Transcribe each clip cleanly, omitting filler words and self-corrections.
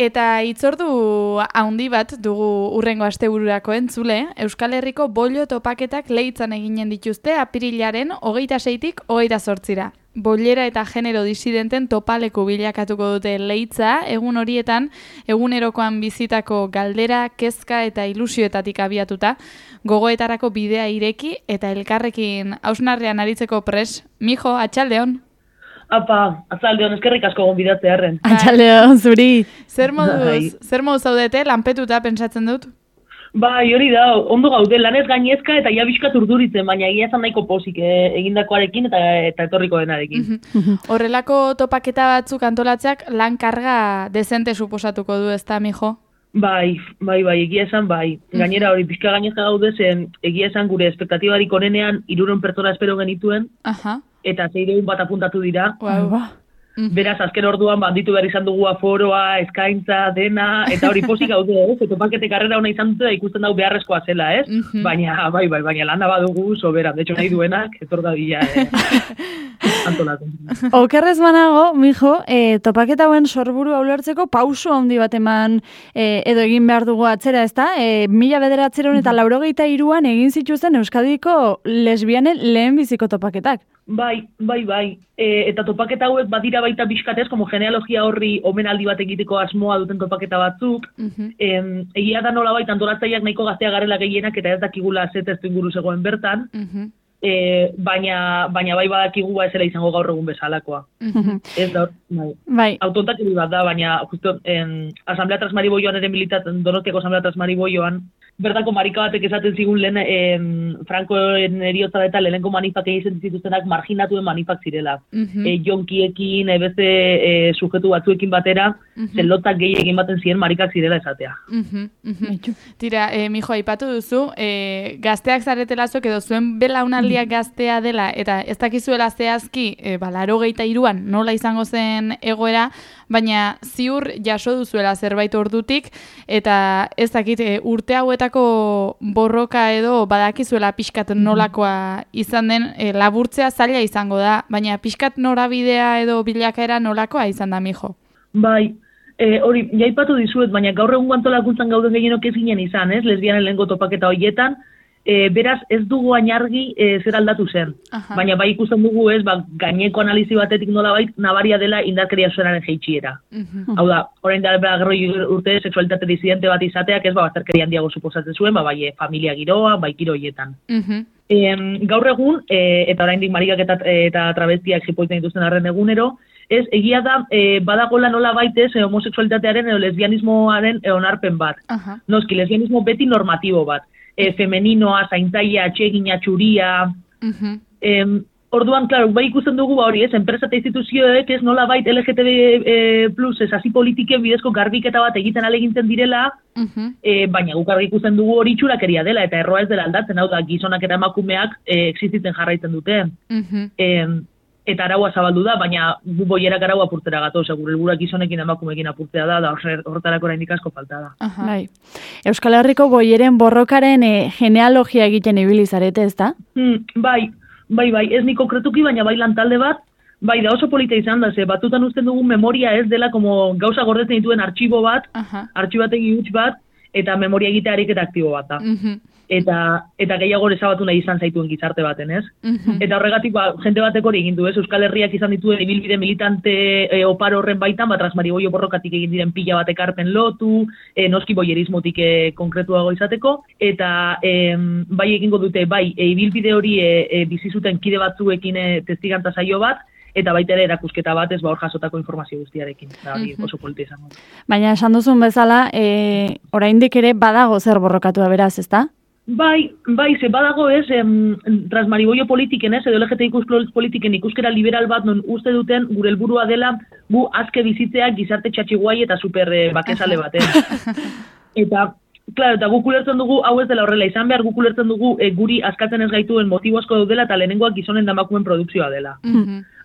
Eta itzordu handi bat dugu urrengo astebururako entzule, Euskal Herriko bollo topaketak Leitzan eginen dituzte apirilaren 26tik 28ra. Bollera eta genero disidenten topaleku bilakatuko dute Leitza, egun horietan, egunerokoan bizitako galdera, kezka eta ilusioetatik abiatuta, gogoetarako bidea ireki eta elkarrekin hausnarrean aritzeko pres. Mijo, atxaldeon! Apa, atzaldeon, eskerrik asko gonbidatzearren. Atxaldeon, zuri. Zer moduz zaudete, lanpetuta pentsatzen dut? Bai, hori da, ondo gaude, lanez gainezka eta ja bizkat urduritzen, baina egia esan nahiko pozik egindakoarekin eta etorriko denarekin. Horrelako topaketa batzuk antolatzeak lan karga dezente suposatuko du, ezta, Mijo? Bai, egia esan bai. Gainera hori pixka gainezka gaude zen, egia esan gure espektatibarik onenean 300 pertsona espero genituen, eta 600 bat apuntatu dira. Beraz, azken orduan banditu behar izan dugu aforoa, eskaintza, dena, eta hori pozik gaude, topakete karrera hona izan dute da ikusten dau beharrezkoa zela, Baina, baina lana badugu, soberan, de hecho nahi duenak, etor da bila, antolatzen. Okerrez banago, Mijo, topaketa hauen sorburu ulertzeko pauso handi bat eman edo egin behar dugu atzera, ezta? 1983an egin zituzten Euskadiko lesbianen lehenbiziko topaketak. Bai. Eta topaketa hauek badira baita bizkatez, como genealogia horri omenaldi bat egiteko asmoa duten topaketa batzuk. Egia da nola baita antolatzaileak nahiko gaztea garela gehienak eta ez dakigula zetestu inguru zegoen bertan. Baina bai badakigu ezela izango gaur egun bezalakoa. Ez da, bai. Autontakeri bat da, baina justo Asamblea Transmariboioan ere militatzen, Donostiako Asamblea Transmariboioan, bertako marika batek esaten zigun lehen Frankoen eriotza eta lehenko manifak egiten zituztenak marginatuen manifak zirela. Jonkiekin, beste sujetu batzuekin batera, zelotak gehiagin baten ziren marikak zirela esatea. Tira, Mijo, aipatu duzu, gazteak zaretelazok edo zuen belaunaldiak gaztea dela, eta ez dakizuela zehazki, 83an nola izango zen egoera, baina ziur jaso duzuela zerbait ordutik, eta ez dakit urte hauetako borroka edo badakizuela pixkat nolakoa izan den, laburtzea zaila izango da, baina pixkat norabidea edo bilakaera nolakoa izan da, Mijo? Bai, hori, jaipatu dizuet, baina gaur egun antolakuntzan gauden gehienok ez ginen izan, lesbianen lehengo topaketa horietan, beraz ez dugu ainargi zer aldatu zen. Baina bai ikusten dugu gaineko analizi batetik nolabait nabaria dela indarkeria sexualaren jaitsiera. Hau da, orain da berrogei urte sexualitate disidente bat izateak bazterkeria handiago suposatzen zuen, bai familia giroa, bai giro horietan. Gaur egun, eta oraindik marikak eta travestiak jipoitzen dituzten arren egunero, egia da, badagoela nola baitez homosexualitatearen edo lesbianismoaren onarpen bat. Noski, lesbianismo beti normatibo bat. Femeninoa, zaintzaia, atsegina, txuria. Orduan, klaro, bai ikusten dugu hori, enpresa eta instituzioek nola bait LGTB plus hasi politiken bidezko garbiketa bat egiten alegintzen direla, baina guk argi ikusten dugu hori txurakeria dela, eta erroa ez dela aldatzen, hau da, gizonak eta emakumeak existitzen jarraitzen dute. Eta araua zabaldu da, baina gu boierak araua apurtera gatoz, gure helburuak gizonekin emakumeekin apurtzea da horretarako oraindik asko falta da. Bai. Euskal Herriko boieren borrokaren genealogia egiten ibili zarete, ezta? Bai, ez ni konkretuki, baina bai lantalde bat, bai da oso polita izan da, batutan uzten dugun memoria ez dela como gauza gordetzen dituen artxibo bat, artxibategi huts bat, eta memoria egitea ariketa aktibo bat da. Eta gehiago ezabatu nahi izan zaituen gizarte baten, ez? Eta horregatik, jente batek hori egin du, ez? Euskal Herriak izan dituen ibilbide militante oparo horren baitan, Transmariboio borrokatik egin diren pila bat ekarpen lotu, noski boierismotik konkretuago izateko, eta bai egingo dute, bai, ibilbide hori bizi zuten kide batzuekin testigantza saio bat, eta baita ere erakusketa bat hor jasotako informazio guztiarekin. Hori oso polita izango. Baina esan duzun bezala, oraindik ere badago zer borrokatua beraz, ezta? Bai, ze badago Transmariboio politiken edo LGTBI politiken ikuskera liberal bat non uste duten gure helburua dela gu azke bizitzeak gizarte txatxiguai eta super bakezale baten. Eta, klaro, eta guk ulertzen dugu hau ez dela horrela izan behar, guk ulertzen dugu guri askatzen ez gaituen motibo asko daudela eta lehenengoak gizonen da emakumeen produkzioa dela.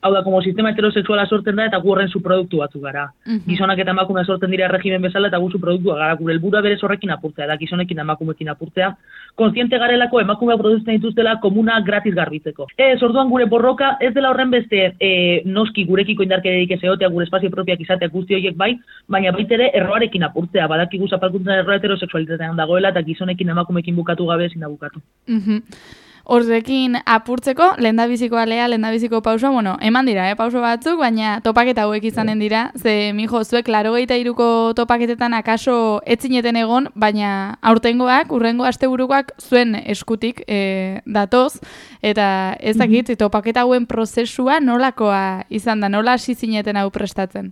Hau da, como sistema heterosexuala sortzen da eta gu horren subproduktu batzuk gara. Gizonak eta emakumeak sortzen dira regimen bezala eta gu subproduktua gara. Gure helburua berez horrekin apurtzea, da gizonekin emakumeekin apurtzea. Kontziente garelako emakumeak produzten dituztela komuna gratis garbitzeko. Orduan gure borroka ez dela horren beste noski gurekiko indarkeriarik ez egotea, gure espazio propiak izatea guzti horiek bai, baina baitere erroarekin apurtzea. Badakigu zapalkuntzan erroa heterosexualitatean dagoela eta gizonekin emakumeekin bukatu gabe ezin da bukatu. Horrekin apurtzeko, lehendabiziko alea, lehendabiziko pausua, eman dira, pauso batzuk, baina topaketa hauek izanen dira, ze, mijo, zuek 83ko topaketetan akaso etzineten egon, baina aurtengoak, urrengo asteburukoak zuen eskutik datoz, eta ez dakit, topaketa hauen prozesua nolakoa izan da, nola hasi zineten hau prestatzen?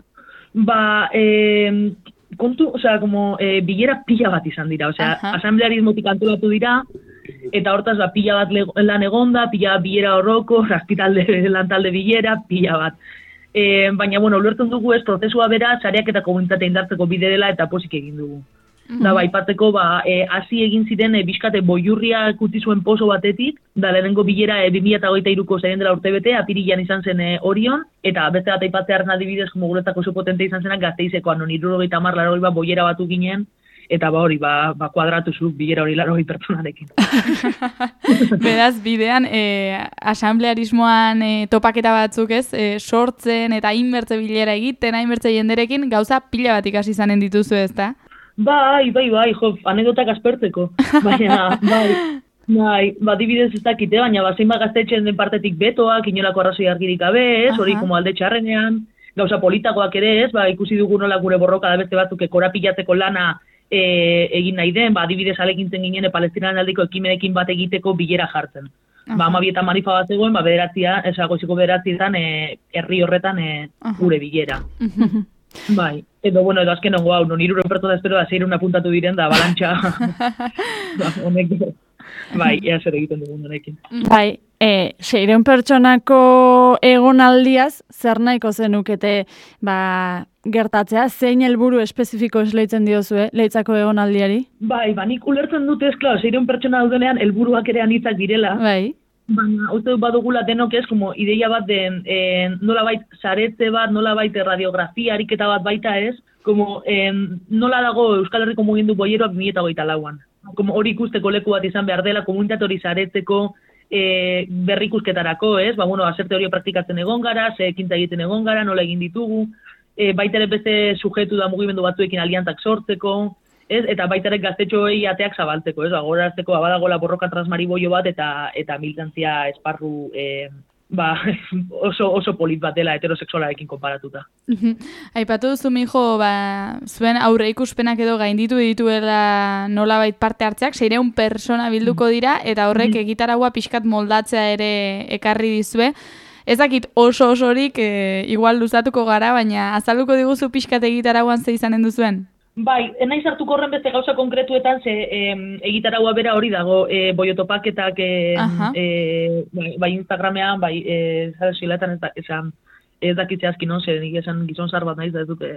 Kontu, bilera pila bat izan dira, asamblearismotik antolatu dira, eta hortaz pila bat lan egonda, pila bat bilera horroko, lantalde bilera, pila bat. Baina, ulertzen dugu ez, prozesua bera, sareak eta komunitatea indartzeko bide dela eta posik egin dugu. Da, aipatzeko, hasi egin ziren bizkate boiurria kuti zuen poso batetik, da lehenengo bilera 2023ko zaien dela urtebete, apirilan izan zen Orion, eta beste bat aipatzearen adibidez, guretako oso potente izan zenak Gazteizekoan, non 70 boiera batu ginen, eta kuadratu zu bilera hori 80 pertsonarekin. Beraz, bidean, asamblearismoan topaketa batzuk ez, sortzen eta hainbertze bilera egiten, hainbertze jenderekin, gauza pila bat ikasi izanen dituzu ez da? Bai, anekdotak aspertzeko, baina, dibidez ez dakite, baina zein gaztetxen den partetik betoak, inolako arrazoi argirik gabe, ez, hori como alde txarrenean, gauza politakoak ere ez, ikusi dugu nola gure borroka da beste batzuk korapilatzeko lana egin nahi den, adibidez alekintzen ginen Palestinaren aldiko ekimenekin bat egiteko bilera jartzen. 12 manifa bat zegoen, goizeko 9 herri horretan gure bilera. Bai, edo azken ongo hau, non 300 pertsona espero da 600 apuntatu diren da balantxa. Honek, ea zer egiten dugun honekin. Bai, 600 pertsonako egonaldiaz, zer nahiko zenukete gertatzea, zein helburu espezifiko esleitzen diozue, leitzako egonaldiari? Bai, nik ulertzen dut ez, 600 pertsona daudenean helburuak ere anitzak direla. Bai. Baina, uste badugula denok ez, ideia bat den, nolabait saretze bat, nolabait radiografia ariketa bat baita ez, nola dago Euskal Herriko mugindu boieroak 2024an. Hori ikusteko leku bat izan behar dela, komunitate hori saretzeko berrikusketarako, ez? Azerte hori praktikatzen egon gara, ze ekintza egiten egon gara, nola egin ditugu, baita ere beste sujetu da mugimendu batzuekin aliantzak sortzeko, ez? Eta baita ere gaztetxoei ateak zabaltzeko, ez? Agorazteko badagoela borroka transmariboio bat eta militantzia esparru oso polit bat dela heterosexualarekin konparatuta. Aipatu duzu, mijo, zuen aurre ikuspenak edo gainditu dituela nolabait parte hartzeak, 600 pertsona bilduko dira, eta horrek egitaragua pixkat moldatzea ere ekarri dizue. Ez dakit oso-osorik igual luzatuko gara, baina azalduko diguzu pixkat egitaraguan ze izanen duzuen? Bai, nahi sartuko horren beste gauza konkretuetan, ze egitaragua bera hori dago, boiotopaketak bai Instagramean, bai zara ziletan ez dakitze aski non, zer nik esan gizon zar bat nahiz da ez dute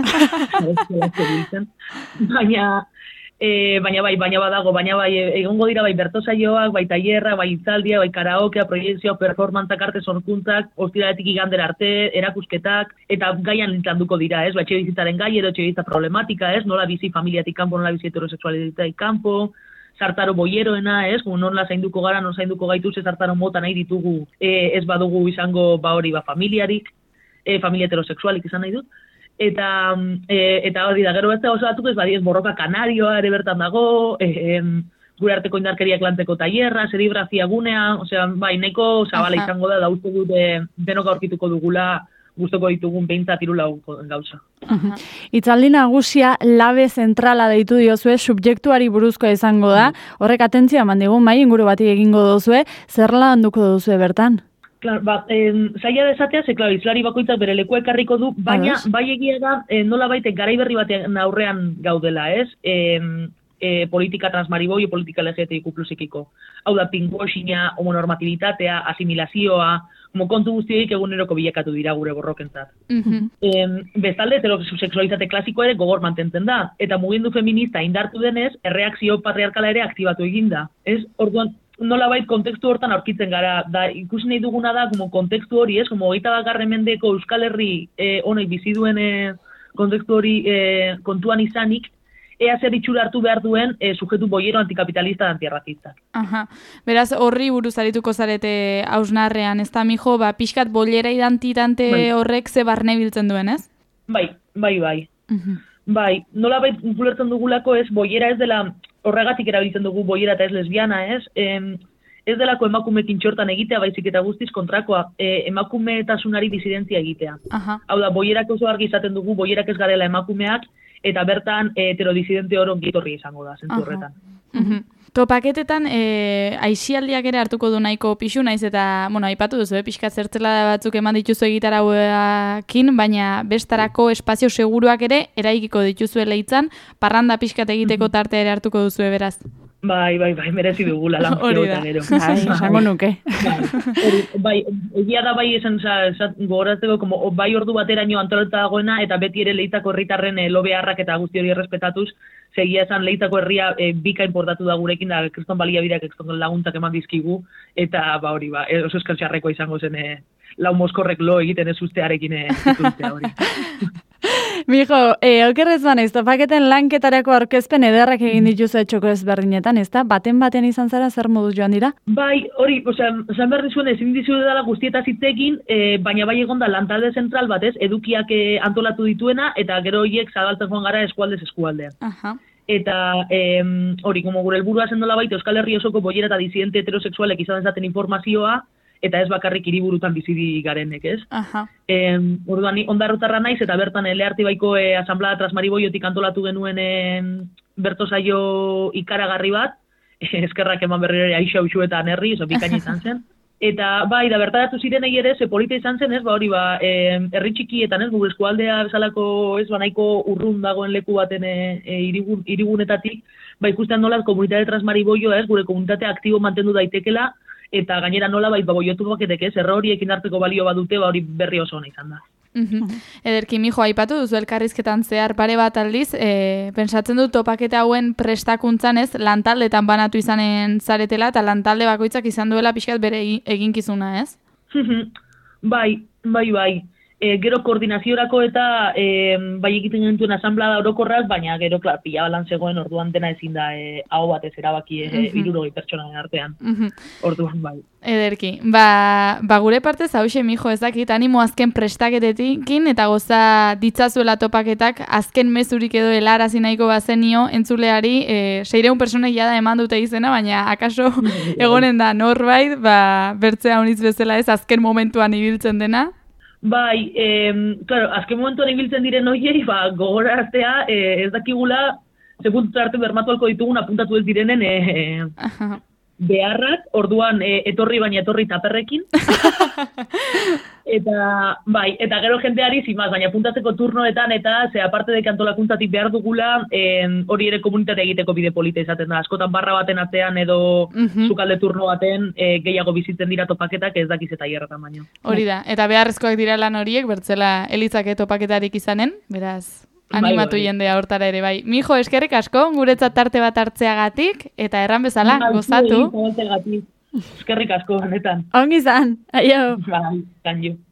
baina badago, egongo dira bai bertosaioak, bai tailerra, bai hitzaldia, bai karaokea, proiekzioa, performantzak, arte sorkuntzak, ostiraletik igandera arte, erakusketak, eta gaian landuko dira, ez? Etxe bizitzaren gai edo etxe bizitza problematika, ez? Nola bizi familiatik kanpo, nola bizi heterosexualitatik kanpo, sartaro boieroena, ez? Nola zainduko gara, nola zainduko gaitu, ze sartaro mota nahi ditugu, ez badugu izango familiarik, familia heterosexualik izan nahi dut. Eta hori da, gero beste oso batzuk ez borroka kanarioa ere bertan dago, gure arteko indarkeriak lanteko tailerra, serigrafia gunea, nahiko zabala izango da uste dut denok aurkituko dugula gustoko ditugun behintzat 3 gauza. Hitzaldi nagusia labe zentrala deitu diozue, subjektuari buruzkoa izango da, horrek atentzioa eman digun, mai inguru bati egingo duzue, zer landuko duzue bertan? Klar, zaila desatea, ze, izlari bakoitzak bere lekua ekarriko du, baina bai egia da nola baite garaiberri batean aurrean gaudela, ez? Politika transmariboi, politika LGBTIQ+ikiko. Hau da, pinkwashing-a, homonormatibitatea, asimilazioa, kontu guztioik eguneroko bilakatu dira gure borrokentzat. Bestalde, heterosexualitate klasikoa ere gogor mantentzen da, eta mugimendu feminista indartu denez, erreakzio patriarkala ere aktibatu eginda. Ez? Orduan, nolabait kontekstu hortan aurkitzen gara. Da, ikusi nahi duguna da, como kontekstu hori, ez? Como 21. mendeko Euskal Herri honek bizi duen kontekstu hori kontuan izanik, ea zer itxura hartu behar duen sujetu boiero antikapitalista da antierrazista. Aha. Beraz, horri buruz arituko zarete hausnarrean, ez da, mijo, pixkat bollera identitate horrek ze barne biltzen duen, ez? Bai. Bai, nolabait gulertzen dugulako ez, boiera ez dela, horregatik erabiltzen dugu boiera eta ez lesbiana, ez? Ez delako emakumekin txortan egitea, baizik eta guztiz kontrakoa, emakumetasunari disidentzia egitea. Hau da, boierak oso argi izaten dugu, boierak ez garela emakumeak, eta bertan heterodisidente oro gitorri izango da, zentzu horretan. Topaketetan, aixialdiak ere hartuko du nahiko pixu, naiz eta, aipatu duzu, pixkat zertzela batzuk eman dituzu egitarauekin, baina bestarako espazio seguruak ere eraikiko dituzu leitzan, parranda pixkat egiteko tartea ere hartuko duzu beraz. Bai, merezi dugula lan eta gero. Esango nuke. Bai, egia da bai esan gogoratzeko, bai ordu bateraino antolatuta dagoena, eta beti ere Leitako herritarren lo beharrak eta guzti hori errespetatuz, segia esan Leitako herria bika importatu da gurekin, da kriston baliabideak kriston laguntzak eman dizkigu, eta hori, oso eskertxarrekoa izango zen lau moskorrek lo egiten ez ustearekin zituztea hori. Mijo, okerrez banaiz, topaketen lanketarako aurkezpen ederrak egin dituzu etxoko ezberdinetan, ez da? Baten izan zara zer moduz joan dira? Bai, hori, esan behar dizuen ezin dizu dela guztietaz hitzekin, baina bai egon da lantalde zentral bat, ez? Edukiak antolatu dituena, eta gero horiek zabaltzen joan gara eskualdez eskualdean. Eta hori, gure helburua zendola baita Euskal Herri osoko boiera eta disidente heterosexualek izan zaten informazioa, eta ez bakarrik hiriburutan bizi garenek, ez? Orduan, ni Ondarrutarra naiz, eta bertan Leartibaiko asamblea Trasmariboiotik antolatu genuen berto saio ikaragarri bat, eskerrak eman berriro Aixa Uxu eta Nerri, oso bikaina izan zen. Eta bai, da bertaratu zirenei ere, ze polita izan zen, ez, hori herri txikietan, ez, gure eskualdea bezalako, ez, nahiko urrun dagoen leku baten hirigunetatik, ikusten nola komunitate Trasmariboio, ez, gure komunitate aktibo mantendu daitekela, eta gainera nola boiotu baketek, ez, erroriekin hartzeko balio badute, hori berri oso ona izan da. Ederki, mijo, aipatu duzu elkarrizketan zehar pare bat aldiz, pentsatzen dut topaketa hauen prestakuntzan, ez, lantaldetan banatu izanen zaretela, eta lantalde bakoitzak izan duela pixkat bere eginkizuna, ez? Bai. Gero koordinaziorako eta bai egiten gentuen asamblea orokorrak, baina gero pila balan zegoen orduan dena ezin da hau batez erabaki 60 pertsonaren artean. Orduan bai. Ederki. Gure partez hauxe, mijo, ezakit, animo azken prestaketetin eta goza ditzazuela topaketak azken mezurik edo helarazi nahiko bazenio entzuleari 600 pertsonek jada eman dute izena, baina akaso egonen da norbait, bertzea honitz bezala ez azken momentuan ibiltzen dena. Bai, claro, azken momentuan ibiltzen diren horiei, gogoraztea, ez dakigula, seguntu arte bermatu alko ditugun apuntatu ez direnen beharrak, orduan etorri baina etorri taperrekin. Eta gero jendeari zimaz, baina apuntatzeko turnoetan eta ze aparte de antolakuntzatik behar dugula, hori ere komunitate egiteko bide polita izaten da. Askotan barra baten atzean edo sukalde turno baten gehiago bizitzen dira topaketak ez dakiz eta hierretan baino. Hori da, eta beharrezkoak dira lan horiek, bertzela elitzake topaketarik izanen, beraz... Animatu jendea hortara ere, bai. Mijo, eskerrik asko, guretzat tarte bat hartzeagatik, eta erran bezala, gozatu. Eskerrik asko, honetan. Ongi zan, aio. Bai, zanju.